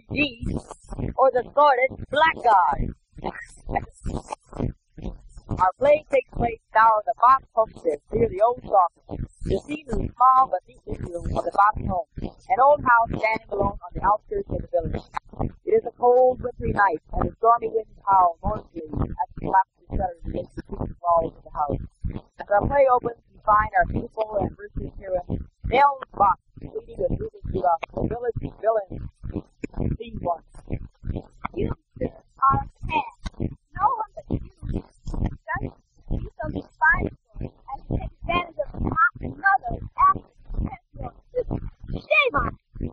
geese, or the sordid blackguard. Our play takes place now in the Box homestead near the old sawmill. The scene is a small but neatly room of the Box home, an old house standing alone on the outskirts of the village. It is a cold, wintry night, and the stormy winds howl mournfully as we clap the shutters against the creaking walls of the house. As our play opens, we find our beautiful and virtuous heroine, Nell Box, pleading with Rufus Rudolph, the village villain. Scene 1. You, sir, are a man. No one but you does do something fine for it, and you take advantage of another after you have your sister. Shame on you!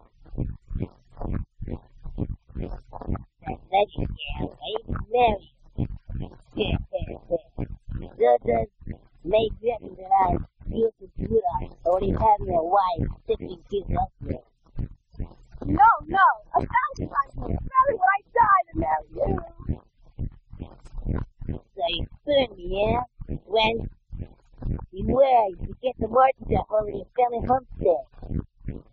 That lady gal ain't married. Does make reckon that I feel so good on only having a wife sticking kids up there. No, a thousand times more. Rather would I die than marry you. So you spurned me, yeah? When? Beware, you get the Martins up over your family homestead.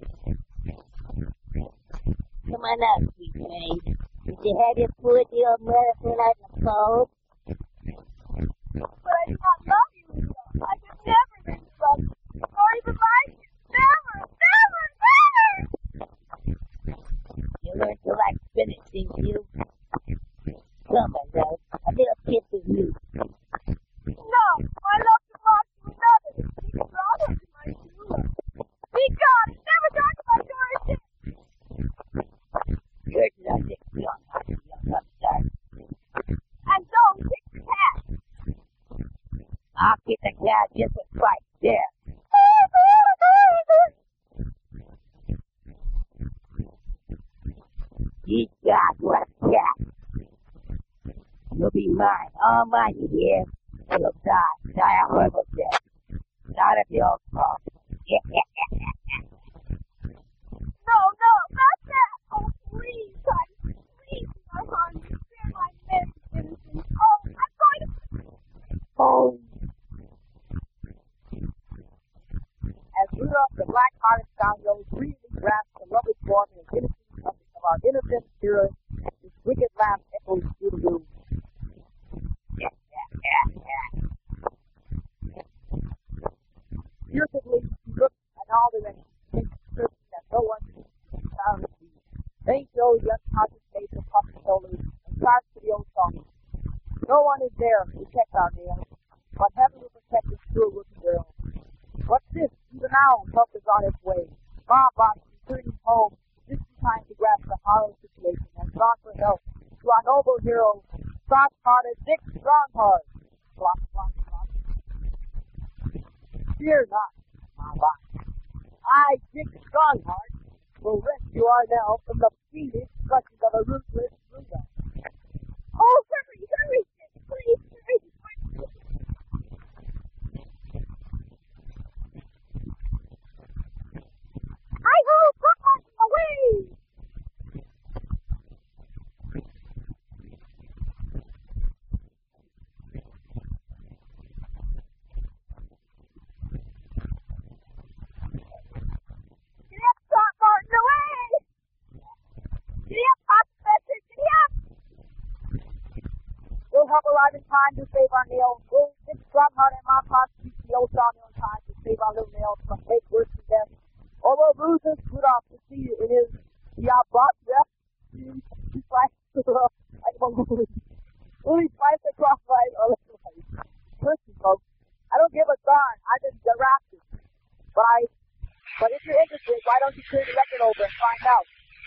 Come on out, sweet maid. Did you have your poor dear medicine out in the cold? But I do not love you, Rudolph. I could never learn to love you, or even like you. Never! You learned to like spinach, didn't you? Come on, Rose. A little kiss of you. No, I love to talk to another. Be brother to my true love. Be gone! Never talk about your shit! Yours is our dick young, young upstart. And don't kick the cat! I'll kick the cat just a twice. There. Ye God, what a cat. You'll be mine, all mine, you hear? You'll die a horrible death. Not of your fault. No, not that! Oh, please, honey, please, my honey, spare my medicine. Oh, I'm going to... Oh. As Rudolph the black-hearted scoundrel greedily grasps the lovely form and innocence of our innocent hero, his wicked laugh echoes through the room. Furtively, he looks in all directions, making certain that no one found him. Then he shows the unconscious face of puffy shoulders and starts to the old song. No one is there to protect our nails, but heaven will protect this poor rookie girl. What's this? Even now, help is on its way. Ma Box returning home just in time to grasp the horrible situation and sought for help to our noble hero, soft-hearted Dick Strongheart. Block, block, block. Fear not, Ma Box. I, Dick Strongheart, will rescue our Nell from the fiendish clutches of a ruthless Rudolph. Oh, hurry, Dick, please, hurry. Hi-ho, Brooklyn, away! Giddy up, Throckmorton, away! Giddy up, Papa Fetcher, giddy up! We'll help arrive in time to save our Nell. We'll Dick Strongheart and Ma Box reach the old sawmill in time to save our little Nell from fate worse than death. Or we'll lose this Rudolph to see in his brought death. He flashes like a balloon. Will he flash across right or left right? Listen, folks, I don't give a darn. I've been drafted. But if you're interested, why don't you turn the record over and find out?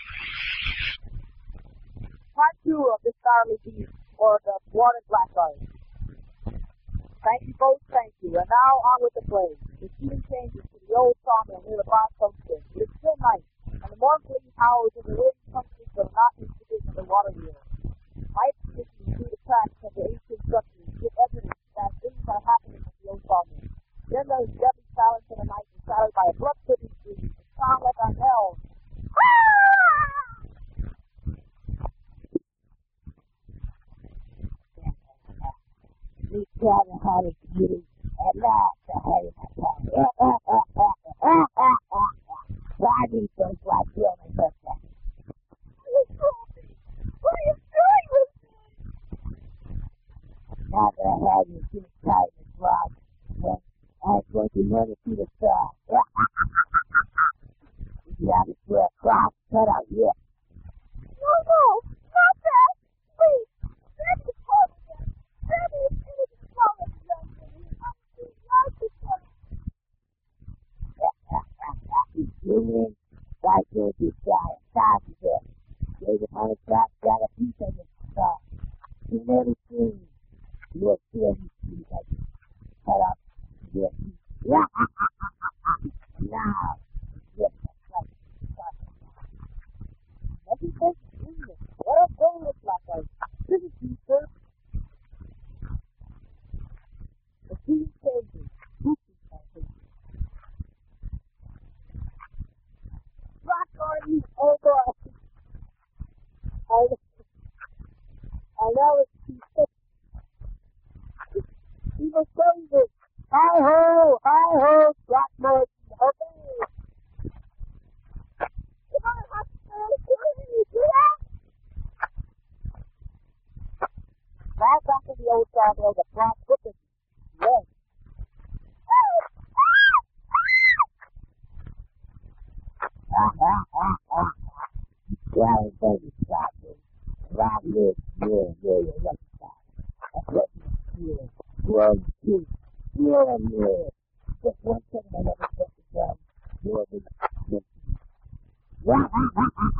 Part 2 of this Starly Beast, or the Thwarted Blackguard. Thank you, folks, thank you. And now on with the play. The scene changes to the old sawmill near the Box homestead. It is still night, and the mournfully howls of the waiting company for the monotonous division of the water wheel. Lights sticking through the cracks of the ancient structures give evidence that things are happening at the old sawmill. Then there is deadly silence in the night, shadowed by a blood-curdling scream, a sound like a hell. We tried to hide it, beauty, and not to hide it at all. Why do you folks like killing me, but have you getting tight and rock. When I'm going to run it to the side. You have to put a cross cut out, yeah. No, not that. Wait, Daddy told me that. Daddy is anything wrong with the young lady. I'm not the son. He's doing like this guy. Stop it. There's a hundred crop, got a piece of it. Stop. You never seen. You'll feel these things like cut up. Your piece. Yeah. Now. Yes, that's right. Nothing says genius. What else don't look like us? This is deeper. The scene changes. Goofy changes. Rock on you, oh God. I know it's too thick. He was saying this. Hi-ho, Throckmorton, obey. Come on, hospital. Can you do that? Back after the old sawmill, the plot quickens. Yes. Well, baby, stop it. Rob lives, yeah, lucky side. That's what you feel. Well, you feel it. Just one second, I never put the gun. You're the